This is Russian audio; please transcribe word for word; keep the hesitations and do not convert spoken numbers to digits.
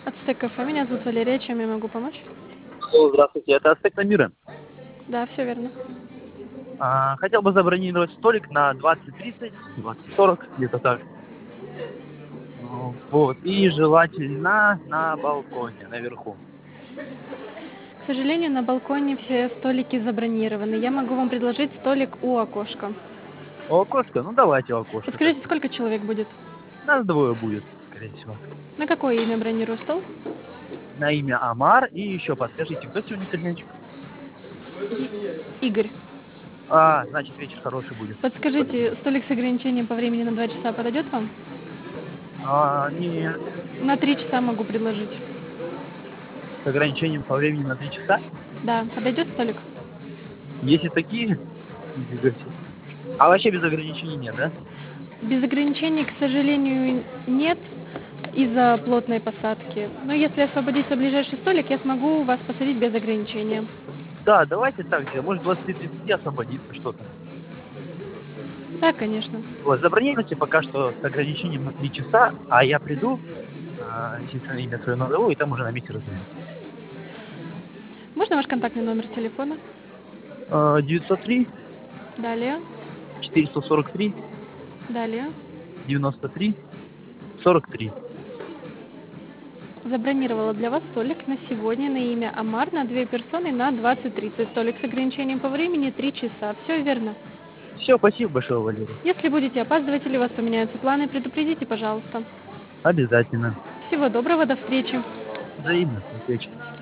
Ацтек кафе, меня зовут Валерия, чем я могу помочь? Алло, здравствуйте, это Ацтек Намира. Да, все верно. А, хотел бы забронировать столик на двадцать тридцать, двадцать сорок, где-то так. Ну, вот, и желательно на балконе, наверху. К сожалению, на балконе все столики забронированы. Я могу вам предложить столик у окошка. У окошка? Ну, давайте у окошка Подскажите, тогда. сколько человек будет? Нас двое будет, скорее всего. На какое имя бронирую стол? На имя Амар, и еще подскажите, кто сегодня хозяйчик? Игорь. А, значит, вечер хороший будет. Спасибо. Подскажите, столик с ограничением по времени на два часа подойдет вам? А, нет, На три часа могу предложить. с ограничением по времени на три часа. Да, подойдет столик? Есть и такие? Нифига себе. А вообще без ограничений нет, да? Без ограничений, к сожалению, нет из-за плотной посадки. Но если освободится ближайший столик, я смогу вас посадить без ограничения. Да, давайте так сделаем. Может, двадцать тридцать освободится что-то. Да, конечно. Вот, забронируйте пока что с ограничением на три часа, а я приду, а, естественно, имя свое назову, и там уже на месте разберемся. Можно ваш контактный номер телефона? А, девятьсот три Далее, четыреста сорок три далее. девяносто три сорок три. Забронировала для вас столик на сегодня на имя Амар на две персоны на двадцать тридцать. Столик с ограничением по времени три часа. Все верно. Все, спасибо большое, Валерий. Если будете опаздывать или у вас поменяются планы, предупредите, пожалуйста. Обязательно. Всего доброго, до встречи. Взаимно. До встречи.